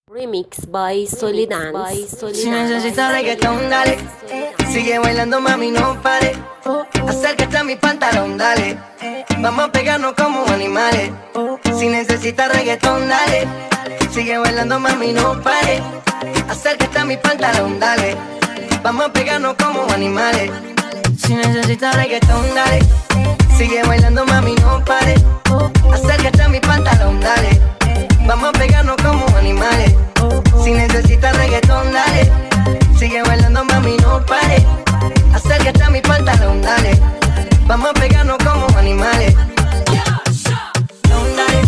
Remix by Solidance. Si necesitas reggaetón, dale. Sigue bailando, mami, no pare. Acércate a mi pantalón, dale. Vamos a pegarnos como animales. Si necesitas reggaetón, dale. Sigue bailando, mami, no pare. Acércate a mi pantalón, dale. Vamos a pegarnos como animales. Si necesitas reggaetón, dale. Sigue bailando, mami, no pare. Acércate a mi pantalón, dale. Vamos a pegarnos como animales. Si necesitas reggaetón, dale. Sigue bailando, mami, no pare. Acércate a mi pantalón, dale. Vamos a pegarnos como animales. Dale.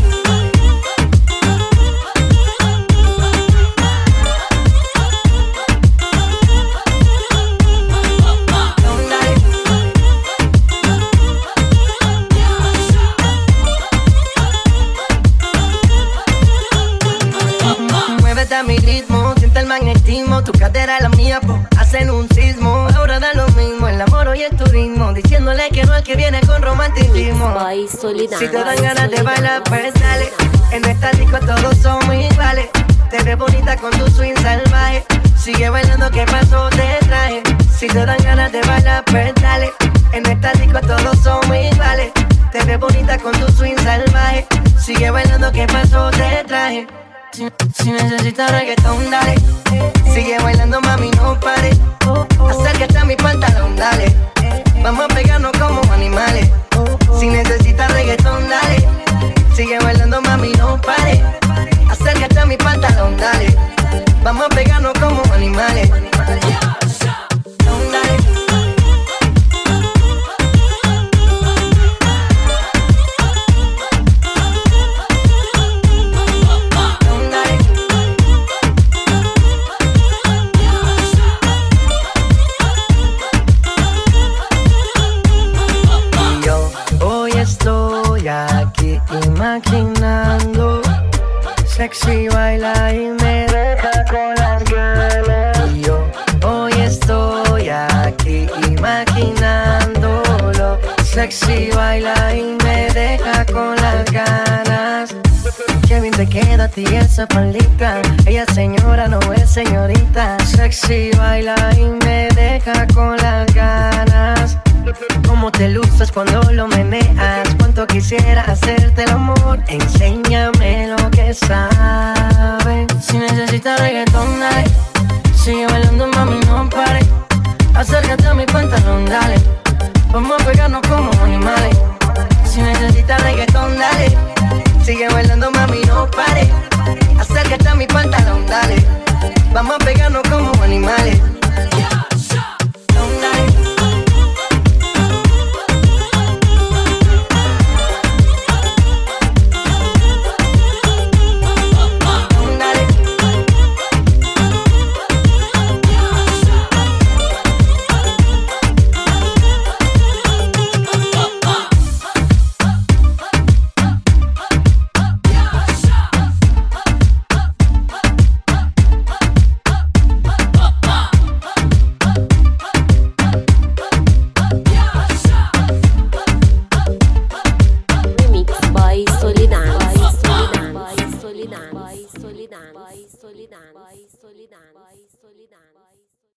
Muévete a mi ritmo, siente el magnetismo. Tu cadera y la mía, hacen un sismo. Ahora da lo mismo, el amor y el turismo. Diciéndole que no al que viene con romanticismo. By Solidance. Si te dan ganas de bailar, pues dale. En esta disco todos somos iguales. Te ves bonita con tu swing salvaje. Sigue bailando, ¿qué pasó? Te traje. Si te dan ganas de bailar, pues dale. En esta disco todos somos iguales. Te ves bonita con tu swing salvaje. Sigue bailando, ¿qué pasó? Te traje. Si necesitas reggaetón, dale. Sigue bailando, mami, no pare. Acércate a mi pantalón, dale. Vamos a pegarnos como animales. Si necesitas reggaetón, dale. Sigue bailando, mami, no pare. Acércate a mi pantalón, dale. Vamos a pegarnos como animales. Estoy aquí imaginando. Sexy baila y me deja con las ganas. Y yo hoy estoy aquí imaginándolo. Sexy baila y me deja con las ganas. Qué bien te queda a ti esa faldita. Ella es señora, no es señorita. Sexy baila y me deja con las ganas. Cómo te luces cuando lo meneas. Cuánto quisiera hacerte el amor. Enséñame lo que sabes. Si necesitas reggaetón, dale. Sigue bailando, mami, no pare. Acércate a mi pantalón, dale. Vamos a pegarnos como animales. Si necesitas reggaetón, dale. Sigue bailando, mami, no pare. Acércate a mi pantalón, dale. Vamos a pegarnos